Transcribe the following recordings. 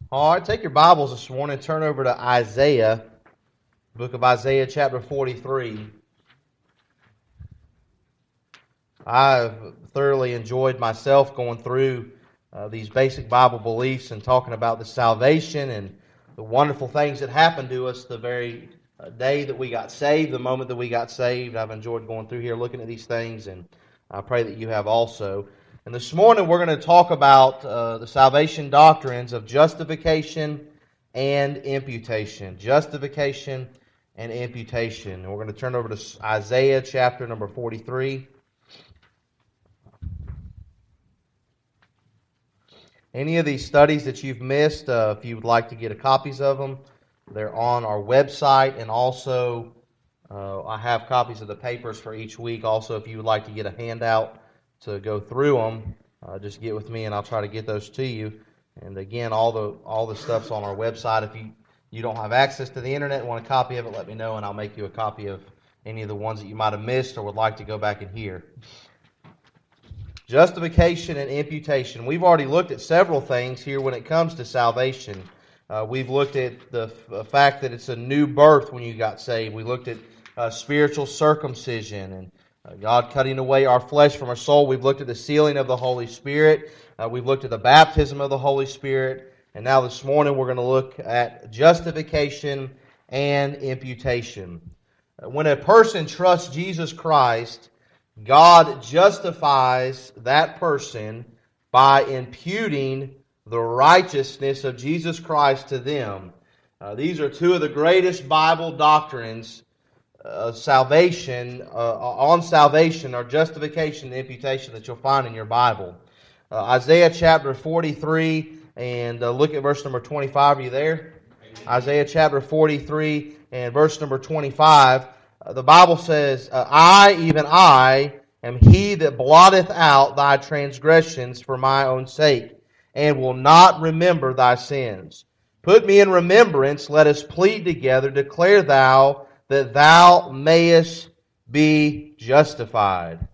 All right, take your Bibles this morning, turn over to Isaiah, book of Isaiah, chapter 43. I've thoroughly enjoyed myself going through these basic Bible beliefs and talking about the salvation and the wonderful things that happened to us the very day that we got saved, the moment that we got saved. I've enjoyed going through here looking at these things, and I pray that you have also. And this morning we're going to talk about the salvation doctrines of justification and imputation. Justification and imputation. And we're going to turn over to Isaiah chapter number 43. Any of these studies that you've missed, if you would like to get copies of them, they're on our website, and also I have copies of the papers for each week. Also, if you would like to get a handout to go through them, just get with me and I'll try to get those to you. And again, all the stuff's on our website. If you don't have access to the internet and want a copy of it, let me know and I'll make you a copy of any of the ones that you might have missed or would like to go back and hear. Justification and imputation. We've already looked at several things here when it comes to salvation. We've looked at the fact that it's a new birth when you got saved. We looked at spiritual circumcision and God cutting away our flesh from our soul. We've looked at the sealing of the Holy Spirit. We've looked at the baptism of the Holy Spirit. And now this morning we're going to look at justification and imputation. When a person trusts Jesus Christ, God justifies that person by imputing the righteousness of Jesus Christ to them. These are two of the greatest Bible doctrines salvation, on salvation, or justification and imputation that you'll find in your Bible. Isaiah chapter 43, and look at verse number 25. Are you there? Isaiah chapter 43 and verse number 25. The Bible says, I, even I, am he that blotteth out thy transgressions for my own sake, and will not remember thy sins. Put me in remembrance, let us plead together, declare thou that thou mayest be justified.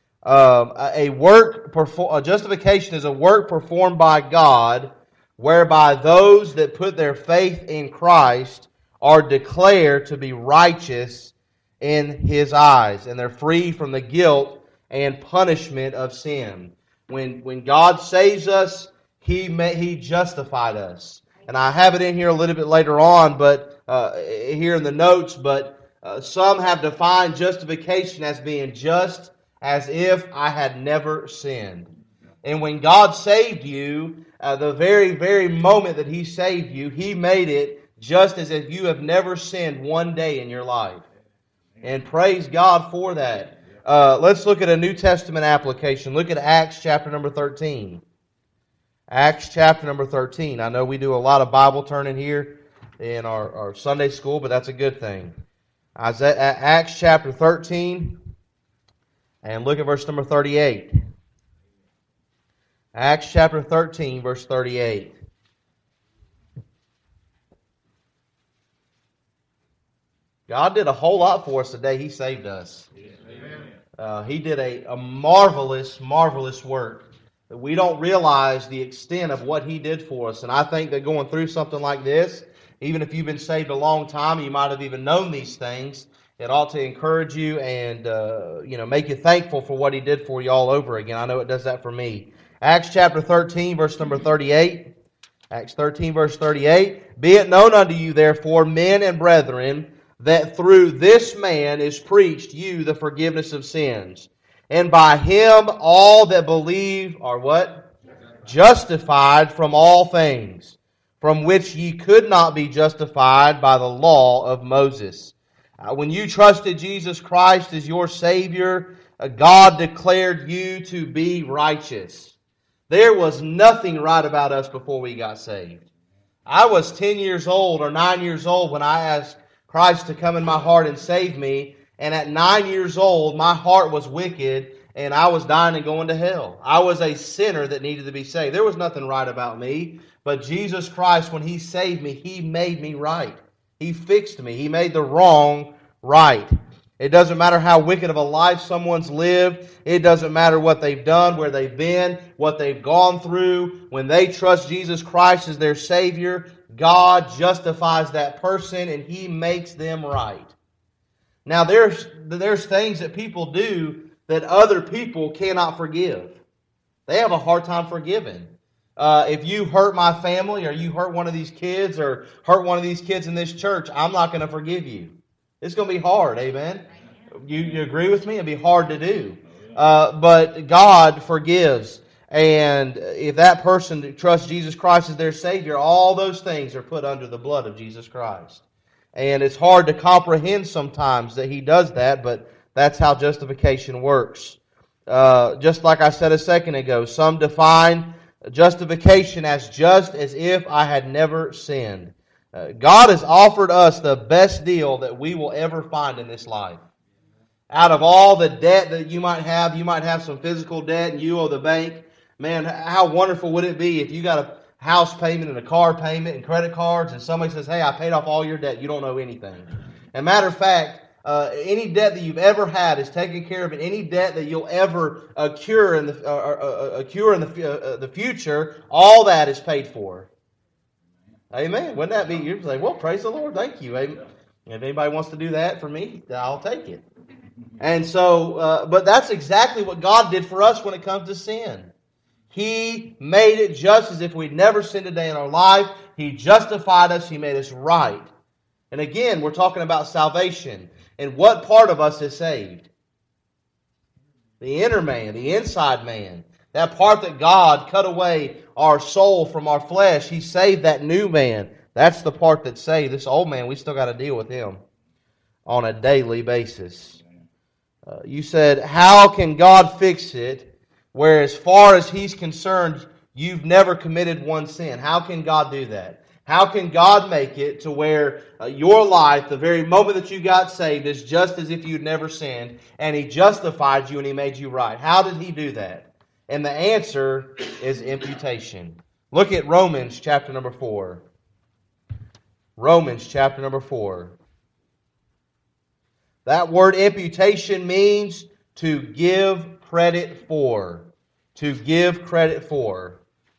Justification is a work performed by God, whereby those that put their faith in Christ are declared to be righteous in His eyes, and they're free from the guilt and punishment of sin. When God saves us, He justified us. And I have it in here a little bit later on, but here in the notes, but some have defined justification as being just as if I had never sinned. And when God saved you, the very, very moment that He saved you, He made it just as if you have never sinned one day in your life. And praise God for that. Let's look at a New Testament application. Look at Acts chapter number 13. Acts chapter number 13. I know we do a lot of Bible turning here in our Sunday school, but that's a good thing. Acts chapter 13, and look at verse number 38. Acts chapter 13, verse 38. God did a whole lot for us the day He saved us. He did a marvelous, marvelous work. We don't realize the extent of what He did for us. And I think that going through something like this, even if you've been saved a long time, you might have even known these things, it ought to encourage you and make you thankful for what He did for you all over again. I know it does that for me. Acts chapter 13, verse number 38. Acts 13, verse 38. Be it known unto you, therefore, men and brethren, that through this man is preached you the forgiveness of sins. And by Him all that believe are what? Justified from all things, from which ye could not be justified by the law of Moses. When you trusted Jesus Christ as your Savior, God declared you to be righteous. There was nothing right about us before we got saved. I was 10 years old or 9 years old when I asked Christ to come in my heart and save me. And at 9 years old, my heart was wicked and I was dying and going to hell. I was a sinner that needed to be saved. There was nothing right about me. But Jesus Christ, when He saved me, He made me right. He fixed me. He made the wrong right. It doesn't matter how wicked of a life someone's lived. It doesn't matter what they've done, where they've been, what they've gone through. When they trust Jesus Christ as their Savior, God justifies that person and He makes them right. Now, there's things that people do that other people cannot forgive. They have a hard time forgiving. If you hurt my family, or you hurt one of these kids, or hurt one of these kids in this church, I'm not going to forgive you. It's going to be hard, amen? You agree with me? It'd be hard to do. But God forgives. And if that person trusts Jesus Christ as their Savior, all those things are put under the blood of Jesus Christ. And it's hard to comprehend sometimes that He does that, but that's how justification works. Just like I said a second ago, some define justification as just as if I had never sinned. God has offered us the best deal that we will ever find in this life. Out of all the debt that you might have some physical debt and you owe the bank. Man, how wonderful would it be if you got a house payment and a car payment and credit cards and somebody says, hey, I paid off all your debt, you don't owe anything. As a matter of fact, any debt that you've ever had is taken care of, and any debt that you'll ever accrue in the future, all that is paid for. Amen. Wouldn't that be? You're like, well, praise the Lord. Thank you. Amen. If anybody wants to do that for me, I'll take it. And so, but that's exactly what God did for us when it comes to sin. He made it just as if we'd never sinned a day in our life. He justified us. He made us right. And again, we're talking about salvation. And what part of us is saved? The inner man, the inside man. That part that God cut away our soul from our flesh. He saved that new man. That's the part that's saved. This old man, we still got to deal with him on a daily basis. You said, how can God fix it where as far as He's concerned, you've never committed one sin? How can God do that? How can God make it to where your life, the very moment that you got saved, is just as if you'd never sinned, and He justified you and He made you right? How did He do that? And the answer is imputation. Look at Romans chapter number 4. Romans chapter number 4. That word imputation means to give credit for. To give credit for.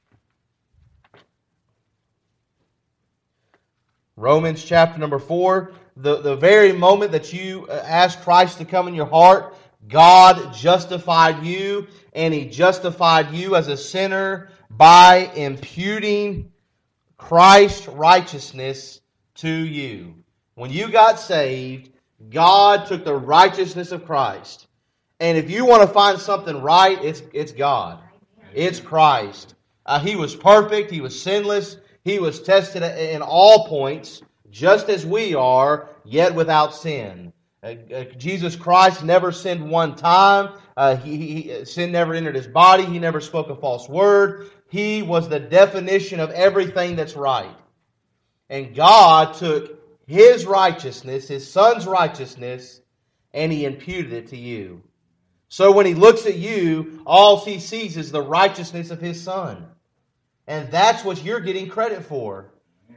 Romans chapter number 4. The very moment that you ask Christ to come in your heart, God justified you, and He justified you as a sinner by imputing Christ's righteousness to you. When you got saved, God took the righteousness of Christ. And if you want to find something right, it's God. It's Christ. He was perfect. He was sinless. He was tested in all points, just as we are, yet without sin. Jesus Christ never sinned one time. Sin never entered His body. He never spoke a false word. He was the definition of everything that's right. And God took His righteousness, His Son's righteousness, and He imputed it to you. So when He looks at you, all He sees is the righteousness of His Son. And that's what you're getting credit for.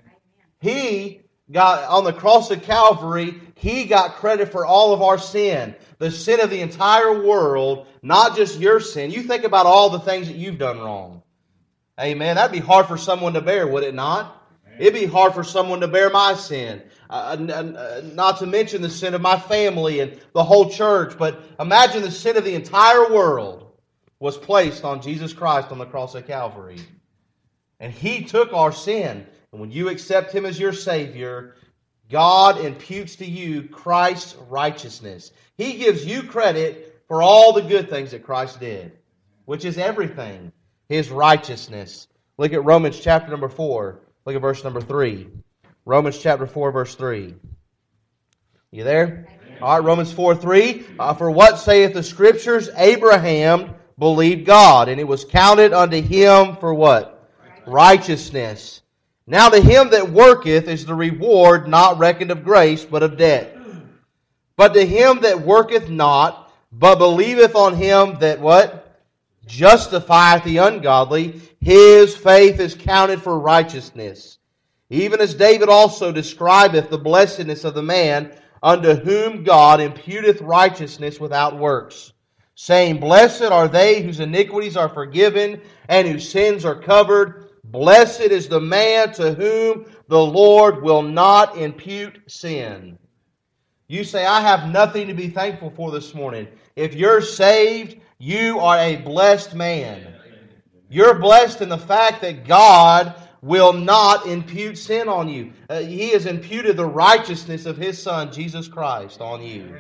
He got, on the cross of Calvary, He got credit for all of our sin. The sin of the entire world, not just your sin. You think about all the things that you've done wrong. Amen. That'd be hard for someone to bear, would it not? It'd be hard for someone to bear my sin. Not to mention the sin of my family and the whole church. But imagine the sin of the entire world was placed on Jesus Christ on the cross of Calvary. And He took our sin. And when you accept Him as your Savior, God imputes to you Christ's righteousness. He gives you credit for all the good things that Christ did, which is everything, His righteousness. Look at Romans chapter number 4. Look at verse number 3. Romans chapter 4, verse 3. You there? All right, Romans 4:3. For what saith the Scriptures? Abraham believed God, and it was counted unto him for what? Righteousness. Now to him that worketh is the reward not reckoned of grace, but of debt. But to him that worketh not, but believeth on Him that what? Justifieth the ungodly, his faith is counted for righteousness. Even as David also describeth the blessedness of the man unto whom God imputeth righteousness without works, saying, Blessed are they whose iniquities are forgiven, and whose sins are covered. Blessed is the man to whom the Lord will not impute sin. You say, I have nothing to be thankful for this morning. If you're saved, you are a blessed man. You're blessed in the fact that God will not impute sin on you. He has imputed the righteousness of His Son, Jesus Christ, on you.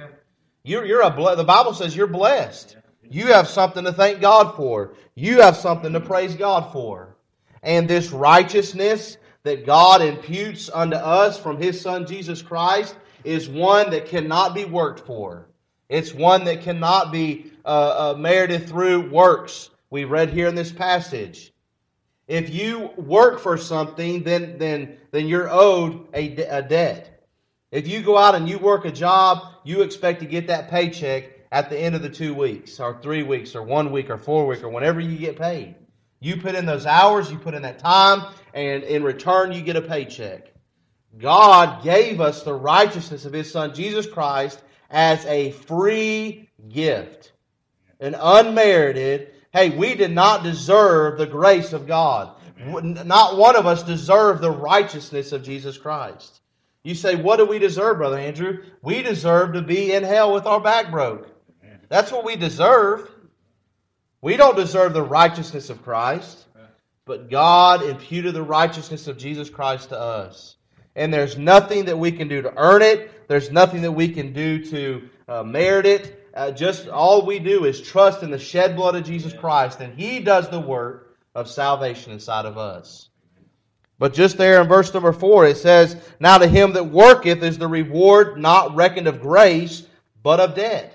The Bible says you're blessed. You have something to thank God for. You have something to praise God for. And this righteousness that God imputes unto us from His Son, Jesus Christ, is one that cannot be worked for. It's one that cannot be merited through works. We read here in this passage. If you work for something, then you're owed a debt. If you go out and you work a job, you expect to get that paycheck at the end of the 2 weeks, or 3 weeks, or 1 week, or 4 weeks, or whenever you get paid. You put in those hours, you put in that time, and in return you get a paycheck. God gave us the righteousness of His Son, Jesus Christ, as a free gift. An unmerited. Hey, we did not deserve the grace of God. Not one of us deserved the righteousness of Jesus Christ. You say, what do we deserve, Brother Andrew? We deserve to be in hell with our back broke. That's what we deserve. We don't deserve the righteousness of Christ, but God imputed the righteousness of Jesus Christ to us. And there's nothing that we can do to earn it. There's nothing that we can do to merit it. Just all we do is trust in the shed blood of Jesus Christ, and He does the work of salvation inside of us. But just there in verse number 4, it says, Now to him that worketh is the reward not reckoned of grace, but of debt.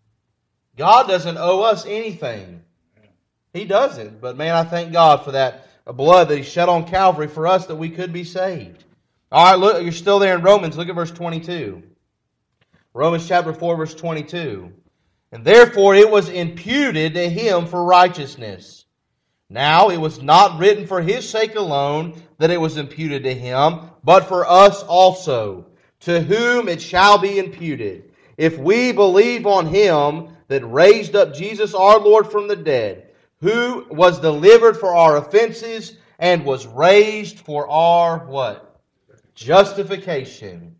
God doesn't owe us anything. He doesn't. But man, I thank God for that blood that He shed on Calvary for us that we could be saved. All right, look, you're still there in Romans. Look at verse 22. Romans chapter 4, verse 22. And therefore it was imputed to him for righteousness. Now it was not written for his sake alone that it was imputed to him, but for us also, to whom it shall be imputed, if we believe on Him that raised up Jesus our Lord from the dead, who was delivered for our offenses and was raised for our what? Justification.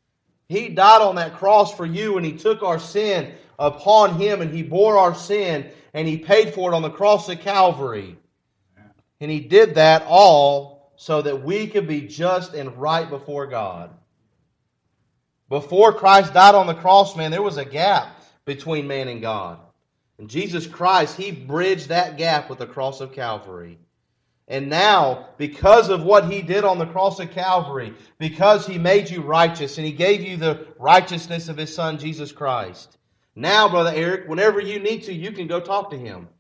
He died on that cross for you, and He took our sin upon Him, and He bore our sin, and He paid for it on the cross of Calvary. And He did that all so that we could be just and right before God. Before Christ died on the cross, man, there was a gap between man and God. And Jesus Christ, He bridged that gap with the cross of Calvary. And now, because of what He did on the cross of Calvary, because He made you righteous and He gave you the righteousness of His Son, Jesus Christ, now, Brother Eric, whenever you need to, you can go talk to Him.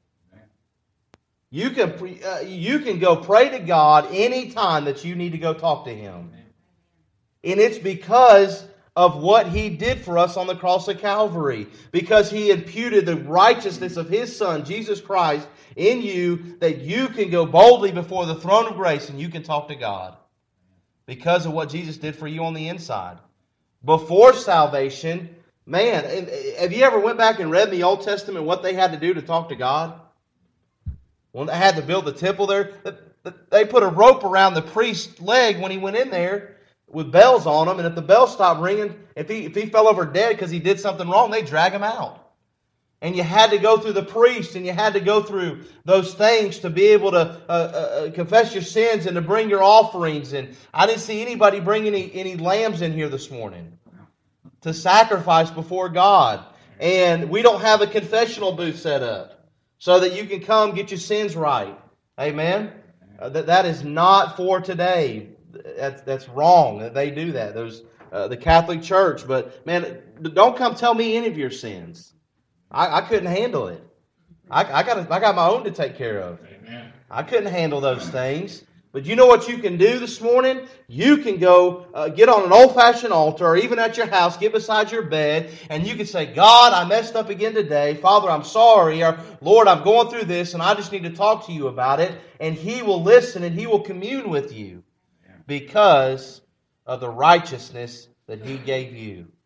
You can go pray to God anytime that you need to go talk to Him. And it's because of what He did for us on the cross of Calvary. Because He imputed the righteousness of His Son, Jesus Christ, in you, that you can go boldly before the throne of grace and you can talk to God. Because of what Jesus did for you on the inside. Before salvation, man, have you ever went back and read in the Old Testament what they had to do to talk to God? When they had to build the temple there, they put a rope around the priest's leg when he went in there with bells on him, and if the bells stopped ringing, if he fell over dead because he did something wrong, they'd drag him out. And you had to go through the priest, and you had to go through those things to be able to confess your sins and to bring your offerings. And I didn't see anybody bring any lambs in here this morning to sacrifice before God. And we don't have a confessional booth set up so that you can come get your sins right. Amen? That is not for today. That's wrong that they do that. Those the Catholic Church. But man, don't come tell me any of your sins. I couldn't handle it. I got my own to take care of. Amen. I couldn't handle those things. But you know what you can do this morning? You can go get on an old-fashioned altar, or even at your house, get beside your bed, and you can say, God, I messed up again today. Father, I'm sorry. Or, Lord, I'm going through this, and I just need to talk to you about it. And He will listen, and He will commune with you because of the righteousness that He gave you.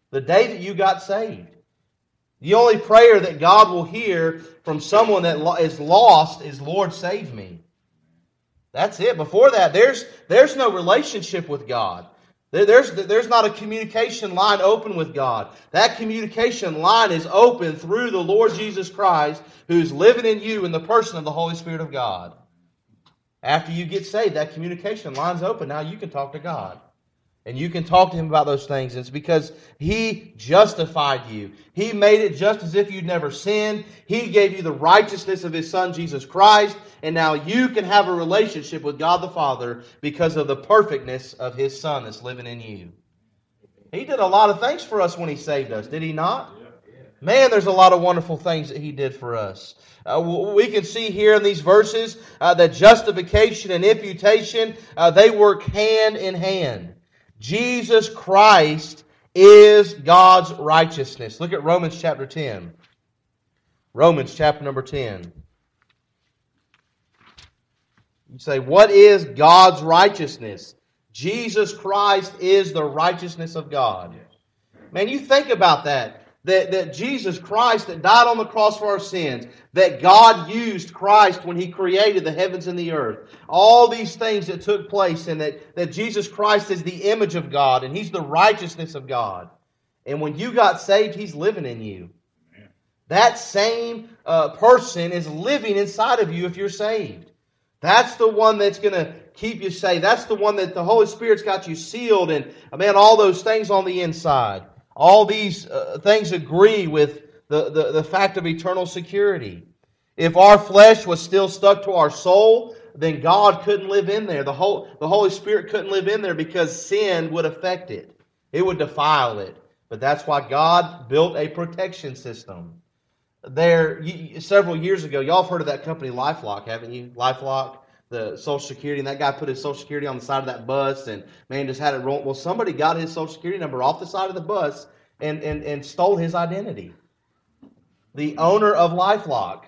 The day that you got saved. The only prayer that God will hear from someone that is lost is, Lord, save me. That's it. Before that, there's no relationship with God. There's not a communication line open with God. That communication line is open through the Lord Jesus Christ, who's living in you in the person of the Holy Spirit of God. After you get saved, that communication line's open. Now you can talk to God. And you can talk to Him about those things. It's because He justified you. He made it just as if you'd never sinned. He gave you the righteousness of His Son, Jesus Christ. And now you can have a relationship with God the Father because of the perfectness of His Son that's living in you. He did a lot of things for us when He saved us, did He not? Man, there's a lot of wonderful things that He did for us. We can see here in these verses that justification and imputation, they work hand in hand. Jesus Christ is God's righteousness. Look at Romans chapter 10. Romans chapter number 10. You say, what is God's righteousness? Jesus Christ is the righteousness of God. Man, you think about that. That Jesus Christ that died on the cross for our sins, that God used Christ when He created the heavens and the earth. All these things that took place, and that Jesus Christ is the image of God, and He's the righteousness of God. And when you got saved, He's living in you. That same person is living inside of you if you're saved. That's the one that's going to keep you saved. That's the one that the Holy Spirit's got you sealed, and man, all those things on the inside. All these things agree with the fact of eternal security. If our flesh was still stuck to our soul, then God couldn't live in there. The Holy Spirit couldn't live in there because sin would affect it. It would defile it. But that's why God built a protection system. Several years ago, y'all have heard of that company LifeLock, haven't you? LifeLock, the Social Security, and that guy put his Social Security on the side of that bus, and man, just had it roll. Well, somebody got his Social Security number off the side of the bus and stole his identity. The owner of LifeLock.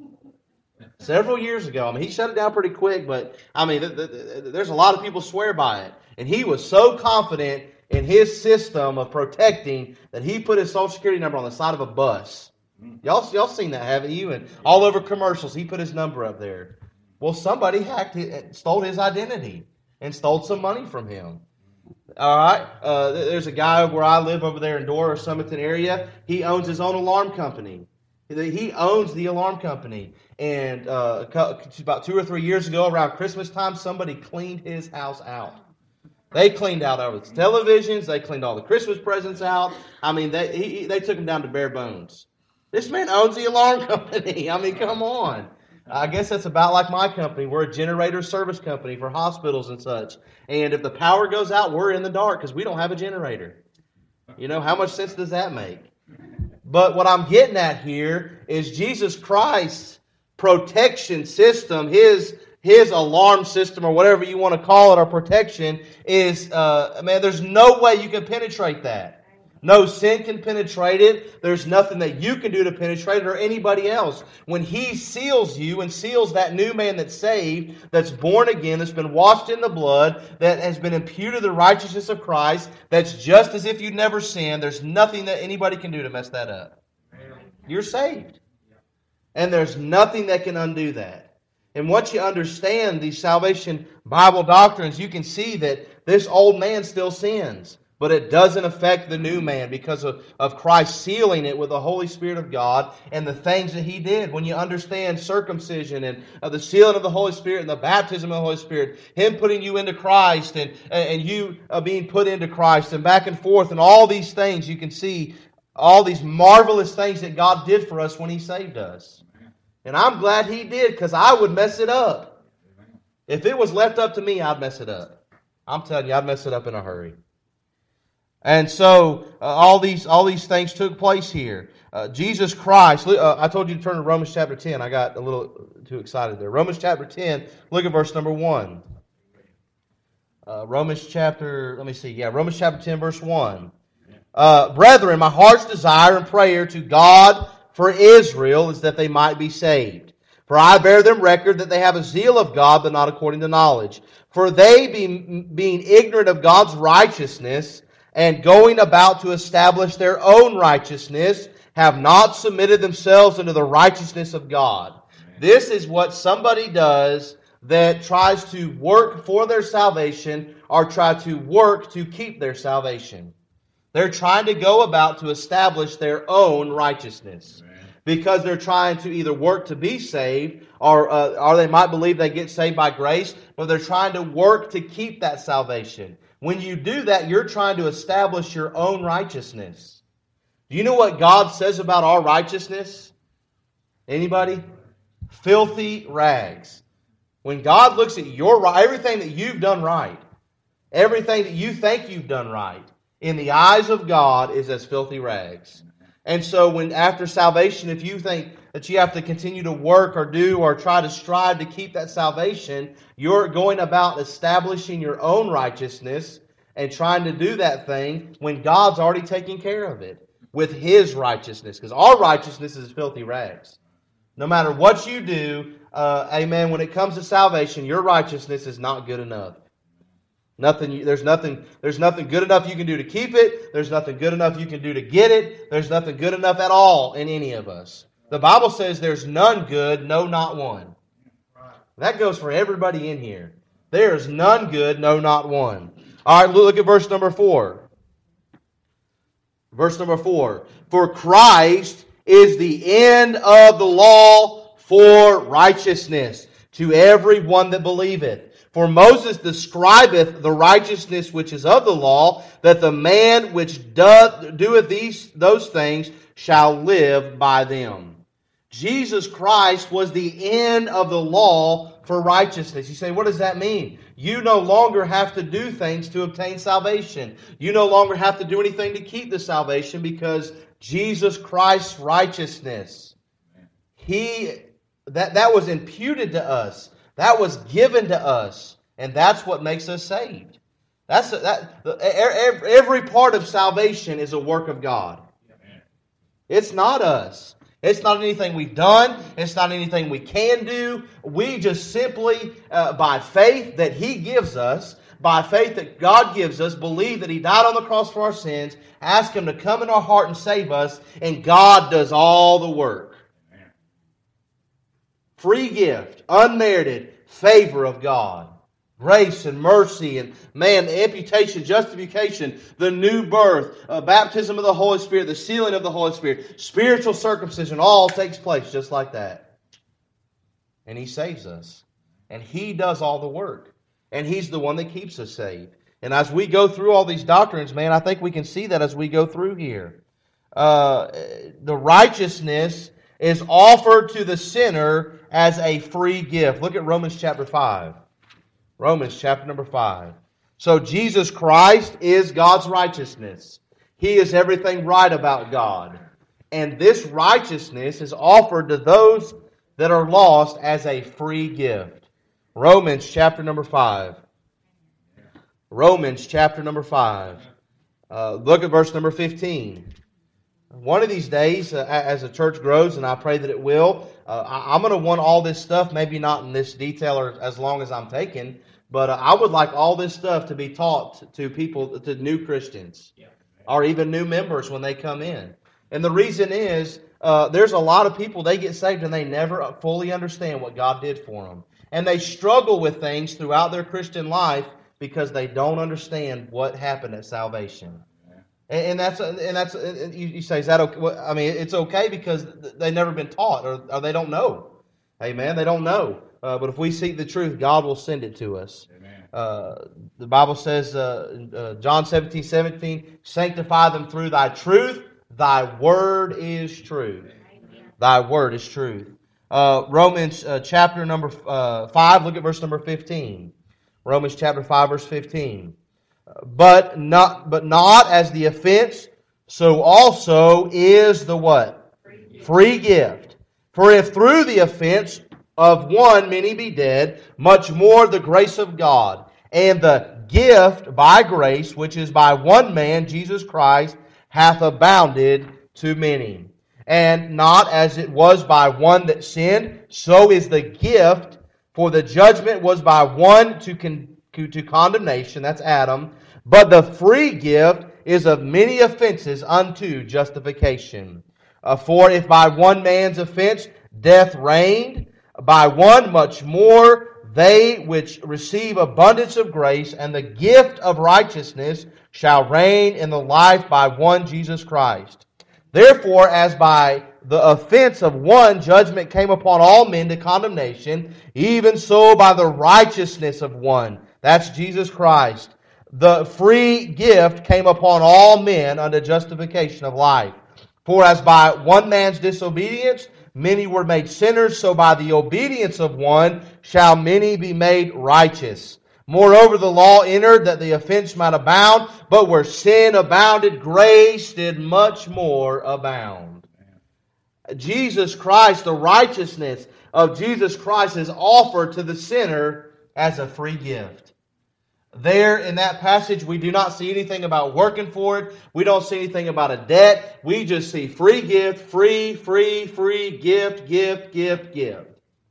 Several years ago. I mean, he shut it down pretty quick, but I mean, there's a lot of people swear by it. And he was so confident in his system of protecting that he put his Social Security number on the side of a bus. Y'all seen that, haven't you? And all over commercials, he put his number up there. Well, somebody hacked it, stole his identity, and stole some money from him. All right? There's a guy where I live over there in Dora or Summerton area. He owns his own alarm company. He owns the alarm company. And about 2 or 3 years ago, around Christmas time, somebody cleaned his house out. They cleaned out all his televisions. They cleaned all the Christmas presents out. I mean, they took him down to bare bones. This man owns the alarm company. I mean, come on. I guess that's about like my company. We're a generator service company for hospitals and such. And if the power goes out, we're in the dark because we don't have a generator. You know, how much sense does that make? But what I'm getting at here is Jesus Christ's protection system, his alarm system, or whatever you want to call it, or protection, is, man, there's no way you can penetrate that. No sin can penetrate it. There's nothing that you can do to penetrate it or anybody else. When He seals you and seals that new man that's saved, that's born again, that's been washed in the blood, that has been imputed the righteousness of Christ, that's just as if you'd never sinned, there's nothing that anybody can do to mess that up. You're saved. And there's nothing that can undo that. And once you understand these salvation Bible doctrines, you can see that this old man still sins. But it doesn't affect the new man because of Christ sealing it with the Holy Spirit of God and the things that He did. When you understand circumcision and the sealing of the Holy Spirit and the baptism of the Holy Spirit, Him putting you into Christ and you being put into Christ and back and forth and all these things, you can see all these marvelous things that God did for us when He saved us. And I'm glad He did because I would mess it up. If it was left up to me, I'd mess it up. I'm telling you, I'd mess it up in a hurry. And so all these things took place here. Jesus Christ, I told you to turn to Romans chapter 10. I got a little too excited there. Romans chapter 10, look at verse number 1. Romans chapter 10, verse 1. Brethren, my heart's desire and prayer to God for Israel is that they might be saved. For I bear them record that they have a zeal of God, but not according to knowledge. For they, being ignorant of God's righteousness, and going about to establish their own righteousness, have not submitted themselves unto the righteousness of God. This is what somebody does that tries to work for their salvation or try to work to keep their salvation. They're trying to go about to establish their own righteousness. Because they're trying to either work to be saved or they might believe they get saved by grace, but they're trying to work to keep that salvation. When you do that, you're trying to establish your own righteousness. Do you know what God says about our righteousness? Anybody? Filthy rags. When God looks at everything that you've done right, everything that you think you've done right, in the eyes of God is as filthy rags. And so when after salvation, if you think that you have to continue to work or do or try to strive to keep that salvation, you're going about establishing your own righteousness and trying to do that thing when God's already taken care of it with His righteousness. Because our righteousness is filthy rags. No matter what you do, amen, when it comes to salvation, your righteousness is not good enough. There's nothing good enough you can do to keep it. There's nothing good enough you can do to get it. There's nothing good enough at all in any of us. The Bible says there's none good, no, not one. That goes for everybody in here. There is none good, no, not one. All right, look at verse number 4. Verse number 4. For Christ is the end of the law for righteousness to every one that believeth. For Moses describeth the righteousness which is of the law, that the man which doeth those things shall live by them. Jesus Christ was the end of the law for righteousness. You say, what does that mean? You no longer have to do things to obtain salvation. You no longer have to do anything to keep the salvation because Jesus Christ's righteousness, that was imputed to us. That was given to us, and that's what makes us saved. Every part of salvation is a work of God. It's not us. It's not anything we've done. It's not anything we can do. We just simply, by faith that He gives us, by faith that God gives us, believe that He died on the cross for our sins, ask Him to come in our heart and save us, and God does all the work. Free gift, unmerited favor of God. Grace and mercy and, the imputation, justification, the new birth, baptism of the Holy Spirit, the sealing of the Holy Spirit, spiritual circumcision, all takes place just like that. And He saves us. And He does all the work. And He's the one that keeps us saved. And as we go through all these doctrines, I think we can see that as we go through here. The righteousness is offered to the sinner as a free gift. Look at Romans chapter 5. Romans chapter number 5. So Jesus Christ is God's righteousness. He is everything right about God. And this righteousness is offered to those that are lost as a free gift. Romans chapter number 5. Romans chapter number 5. Look at verse number 15. One of these days, as the church grows, and I pray that it will, I'm going to want all this stuff, maybe not in this detail or as long as I'm taking, but I would like all this stuff to be taught to people, to new Christians, or even new members when they come in. And the reason is, there's a lot of people, they get saved and they never fully understand what God did for them. And they struggle with things throughout their Christian life because they don't understand what happened at salvation. And you say, is that okay? It's okay because they've never been taught or they don't know. Amen. They don't know. But if we seek the truth, God will send it to us. The Bible says, John 17:17, sanctify them through Thy truth. Thy word is truth. Thy word is truth. Romans chapter number 5, look at verse number 15. Romans chapter 5, verse 15. But not as the offense, so also is the what? Free gift. For if through the offense of one many be dead, much more the grace of God, and the gift by grace, which is by one man, Jesus Christ, hath abounded to many. And not as it was by one that sinned, so is the gift. For the judgment was by one to condemnation, that's Adam, but the free gift is of many offenses unto justification. For if by one man's offense death reigned, by one much more they which receive abundance of grace and the gift of righteousness shall reign in the life by one Jesus Christ. Therefore, as by the offense of one judgment came upon all men to condemnation, even so by the righteousness of one, that's Jesus Christ, the free gift came upon all men unto justification of life. For as by one man's disobedience many were made sinners, so by the obedience of one shall many be made righteous. Moreover, the law entered that the offense might abound, but where sin abounded, grace did much more abound. Jesus Christ, the righteousness of Jesus Christ is offered to the sinner as a free gift. There in that passage, we do not see anything about working for it. We don't see anything about a debt. We just see free gift, free, gift, gift.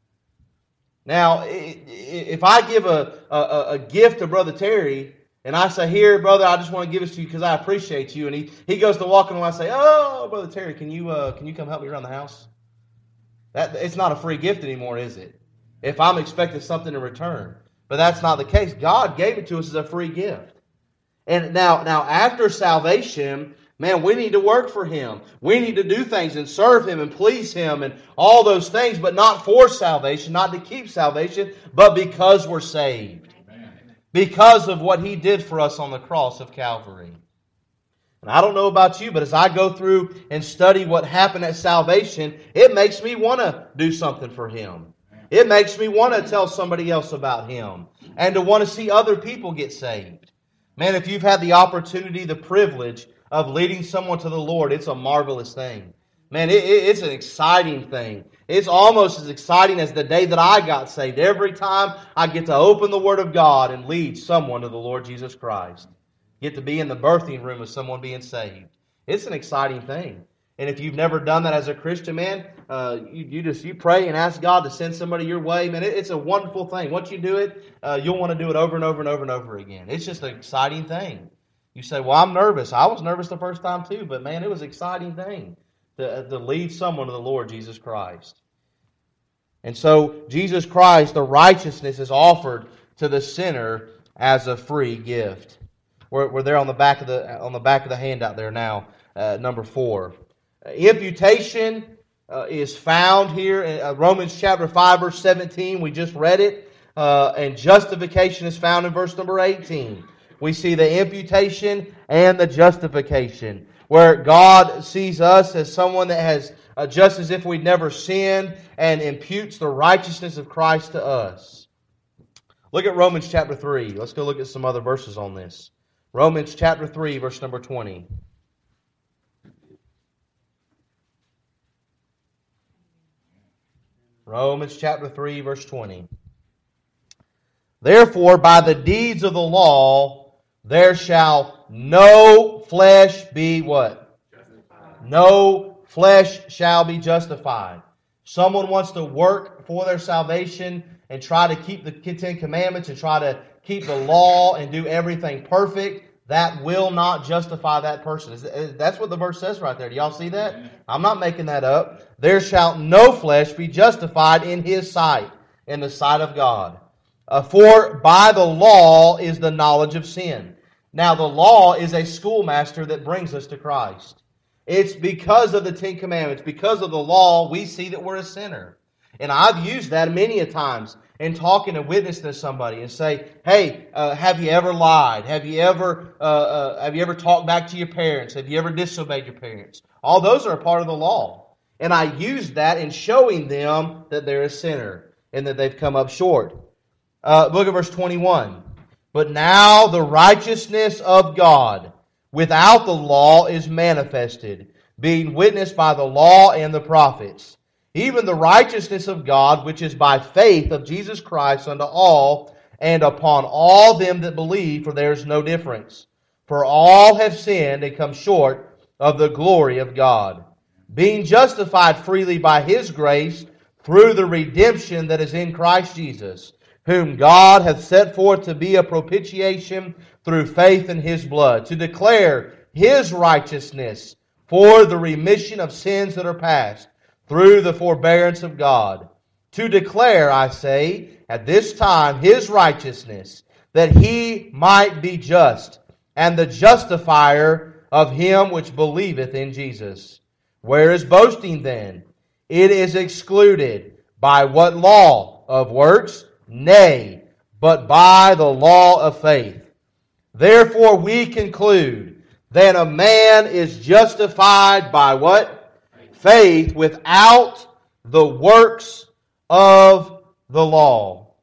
Now, if I give a gift to Brother Terry, and I say, here, brother, I just want to give this to you because I appreciate you, and he goes to walk in and I say, oh, Brother Terry, can you come help me around the house? It's not a free gift anymore, is it? If I'm expecting something in return. But that's not the case. God gave it to us as a free gift. And now after salvation, man, we need to work for Him. We need to do things and serve Him and please Him and all those things, but not for salvation, not to keep salvation, but because we're saved. Amen. Because of what He did for us on the cross of Calvary. And I don't know about you, but as I go through and study what happened at salvation, it makes me want to do something for Him. It makes me want to tell somebody else about Him and to want to see other people get saved. Man, if you've had the opportunity, the privilege of leading someone to the Lord, it's a marvelous thing. Man, it's an exciting thing. It's almost as exciting as the day that I got saved. Every time I get to open the Word of God and lead someone to the Lord Jesus Christ. Get to be in the birthing room of someone being saved. It's an exciting thing. And if you've never done that as a Christian, man, you pray and ask God to send somebody your way. Man, it's a wonderful thing. Once you do it, you'll want to do it over and over and over and over again. It's just an exciting thing. You say, well, I'm nervous. I was nervous the first time too, but man, it was an exciting thing to lead someone to the Lord Jesus Christ. And so Jesus Christ, the righteousness, is offered to the sinner as a free gift. We're there on the back of the handout there now, number 4. Imputation is found here in Romans chapter 5, verse 17. We just read it. And justification is found in verse number 18. We see the imputation and the justification, where God sees us as someone that has, just as if we'd never sinned, and imputes the righteousness of Christ to us. Look at Romans chapter 3. Let's go look at some other verses on this. Romans chapter 3, verse number 20. Romans chapter 3, verse 20. Therefore, by the deeds of the law, there shall no flesh be what? Justified. No flesh shall be justified. Someone wants to work for their salvation and try to keep the 10 commandments and try to keep the law and do everything perfect. That will not justify that person. That's what the verse says right there. Do y'all see that? I'm not making that up. There shall no flesh be justified in His sight, in the sight of God. For by the law is the knowledge of sin. Now the law is a schoolmaster that brings us to Christ. It's because of the 10 commandments, because of the law, we see that we're a sinner. And I've used that many a times in talking and witnessing to somebody and say, hey, have you ever lied? Have you ever talked back to your parents? Have you ever disobeyed your parents? All those are a part of the law. And I use that in showing them that they're a sinner and that they've come up short. Look at verse 21. But now the righteousness of God without the law is manifested, being witnessed by the law and the prophets. Even the righteousness of God, which is by faith of Jesus Christ unto all, and upon all them that believe, for there is no difference. For all have sinned and come short of the glory of God, being justified freely by His grace, through the redemption that is in Christ Jesus, whom God hath set forth to be a propitiation through faith in His blood, to declare His righteousness for the remission of sins that are past, through the forbearance of God, to declare, I say, at this time His righteousness, that He might be just, and the justifier of him which believeth in Jesus. Where is boasting then? It is excluded. By what law? Of works? Nay, but by the law of faith. Therefore we conclude that a man is justified by what? Faith, without the works of the law.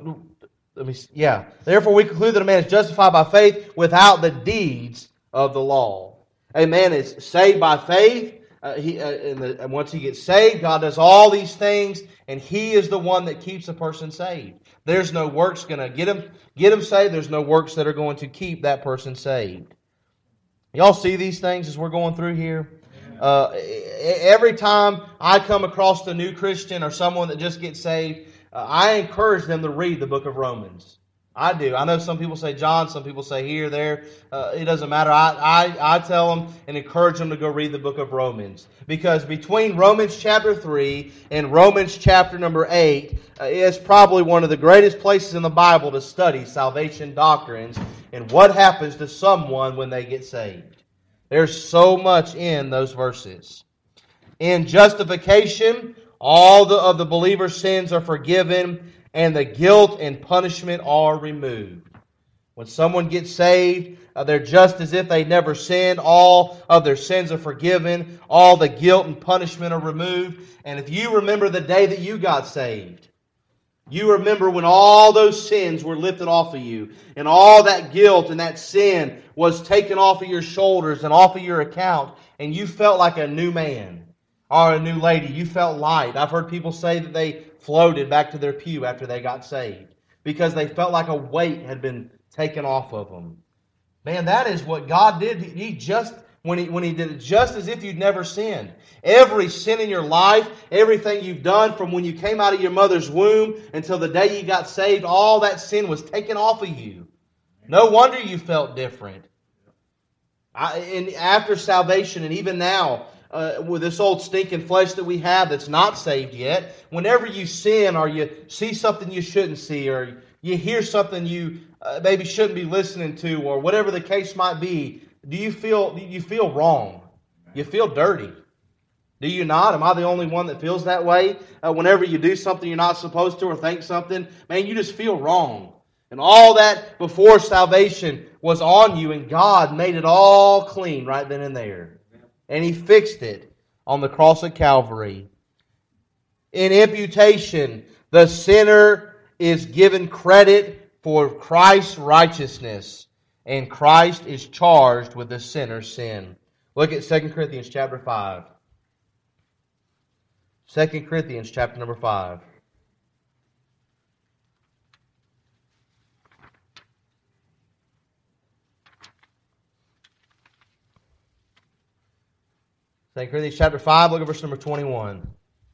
Therefore we conclude that a man is justified by faith without the deeds of the law. A man is saved by faith. And once he gets saved, God does all these things, and He is the one that keeps a person saved. There's no works going to get him saved. There's no works that are going to keep that person saved. Y'all see these things as we're going through here? Every time I come across a new Christian or someone that just gets saved, I encourage them to read the book of Romans. I do. I know some people say John, some people say here, there. It doesn't matter. I tell them and encourage them to go read the book of Romans. Because between Romans chapter 3 and Romans chapter number 8 is probably one of the greatest places in the Bible to study salvation doctrines and what happens to someone when they get saved. There's so much in those verses. In justification, all of the believer's sins are forgiven, and the guilt and punishment are removed. When someone gets saved, they're just as if they never sinned. All of their sins are forgiven. All the guilt and punishment are removed. And if you remember the day that you got saved, you remember when all those sins were lifted off of you, and all that guilt and that sin was taken off of your shoulders and off of your account, and you felt like a new man or a new lady. You felt light. I've heard people say that they floated back to their pew after they got saved because they felt like a weight had been taken off of them. Man, that is what God did. He just when he did it, just as if you'd never sinned. Every sin in your life, everything you've done from when you came out of your mother's womb until the day you got saved, all that sin was taken off of you. No wonder you felt different. And after salvation, and even now, with this old stinking flesh that we have that's not saved yet, whenever you sin or you see something you shouldn't see or you hear something you maybe shouldn't be listening to or whatever the case might be, do you feel wrong? You feel dirty. Do you not? Am I the only one that feels that way? Whenever you do something you're not supposed to or think something, man, you just feel wrong. And all that before salvation was on you, and God made it all clean right then and there. And He fixed it on the cross of Calvary. In imputation, the sinner is given credit for Christ's righteousness, and Christ is charged with the sinner's sin. Look at 2 Corinthians chapter 5. 2 Corinthians chapter number 5. Second Corinthians chapter 5, look at verse number 21.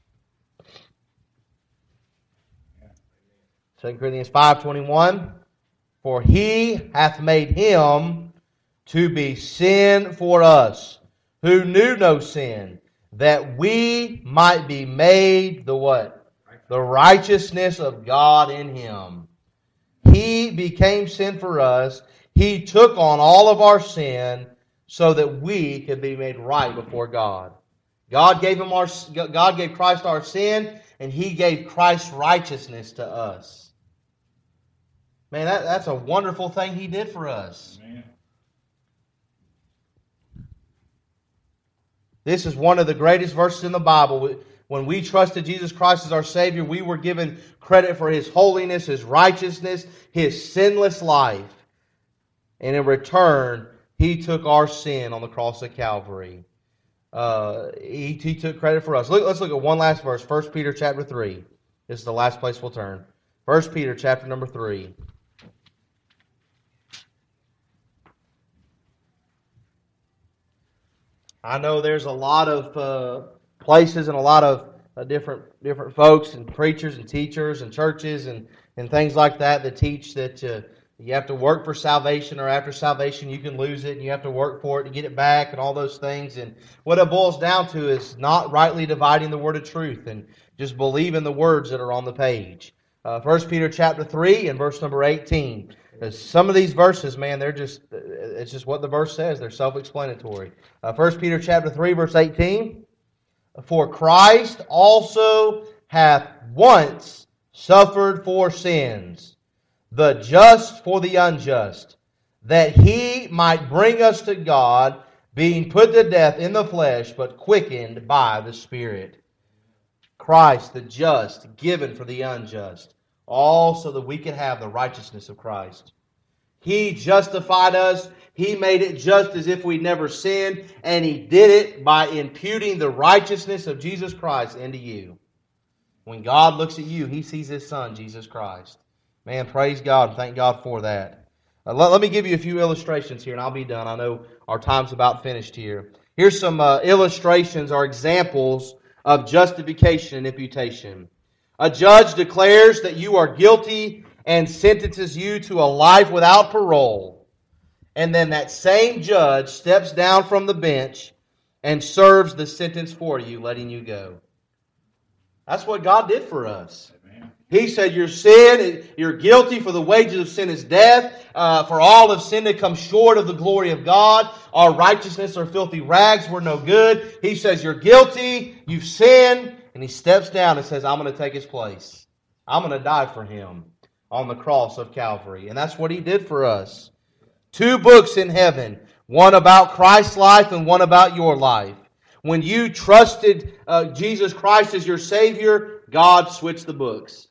2 Corinthians 5:21. For He hath made Him to be sin for us, who knew no sin, that we might be made the what? The righteousness of God in Him. He became sin for us. He took on all of our sin, so that we could be made right before God. God gave Christ our sin, and He gave Christ's righteousness to us. Man, that's a wonderful thing He did for us. Amen. This is one of the greatest verses in the Bible. When we trusted Jesus Christ as our Savior, we were given credit for His holiness, His righteousness, His sinless life. And in return, He took our sin on the cross of Calvary. He took credit for us. Let's look at one last verse. 1 Peter chapter 3. This is the last place we'll turn. 1 Peter chapter number 3. I know there's a lot of places and a lot of different folks and preachers and teachers and churches and things like that teach that You have to work for salvation, or after salvation you can lose it, and you have to work for it to get it back, and all those things. And what it boils down to is not rightly dividing the word of truth, and just believing the words that are on the page. 1 Peter chapter 3 and verse number 18. Some of these verses, man, it's just what the verse says. They're self-explanatory. 1 Peter chapter 3 verse 18. For Christ also hath once suffered for sins, the just for the unjust, that He might bring us to God, being put to death in the flesh, but quickened by the Spirit. Christ, the just, given for the unjust, all so that we can have the righteousness of Christ. He justified us. He made it just as if we'd never sinned, and He did it by imputing the righteousness of Jesus Christ into you. When God looks at you, He sees His Son, Jesus Christ. Man, praise God and thank God for that. Let me give you a few illustrations here, and I'll be done. I know our time's about finished here. Here's some illustrations or examples of justification and imputation. A judge declares that you are guilty and sentences you to a life without parole. And then that same judge steps down from the bench and serves the sentence for you, letting you go. That's what God did for us. Amen. He said, your sin, you're guilty, for the wages of sin is death. For all have sinned and come short of the glory of God. Our righteousness are filthy rags. We're no good. He says, you're guilty. You've sinned. And He steps down and says, I'm going to take His place. I'm going to die for Him on the cross of Calvary. And that's what He did for us. 2 books in heaven. One about Christ's life and one about your life. When you trusted Jesus Christ as your Savior, God switched the books.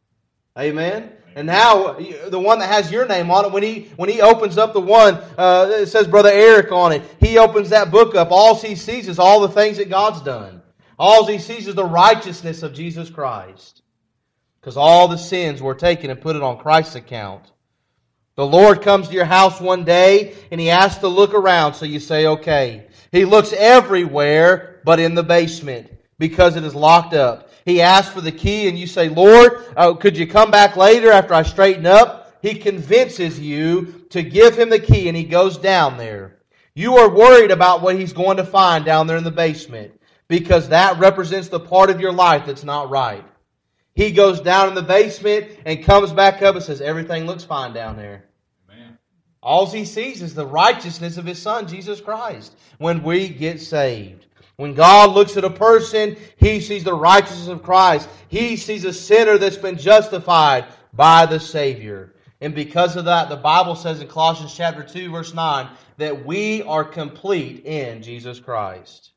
Amen? And now, the one that has your name on it, when he opens up the one, it says Brother Eric on it, he opens that book up. All he sees is all the things that God's done. All he sees is the righteousness of Jesus Christ. Because all the sins were taken and put it on Christ's account. The Lord comes to your house one day and He asks to look around, so you say, okay. He looks everywhere but in the basement because it is locked up. He asks for the key and you say, Lord, could you come back later after I straighten up? He convinces you to give Him the key and He goes down there. You are worried about what He's going to find down there in the basement because that represents the part of your life that's not right. He goes down in the basement and comes back up and says, everything looks fine down there. Amen. All He sees is the righteousness of His Son, Jesus Christ, when we get saved. When God looks at a person, He sees the righteousness of Christ. He sees a sinner that's been justified by the Savior. And because of that, the Bible says in Colossians chapter 2, verse 9, that we are complete in Jesus Christ.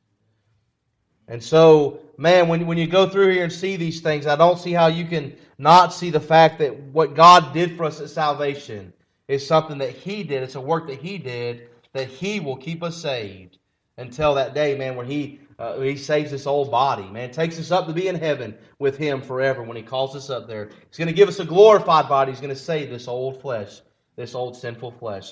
And so, man, when you go through here and see these things, I don't see how you can not see the fact that what God did for us at salvation is something that He did. It's a work that He did, that He will keep us saved until that day, man, when He saves this old body, man, takes us up to be in heaven with Him forever when He calls us up there. He's going to give us a glorified body. He's going to save this old flesh, this old sinful flesh.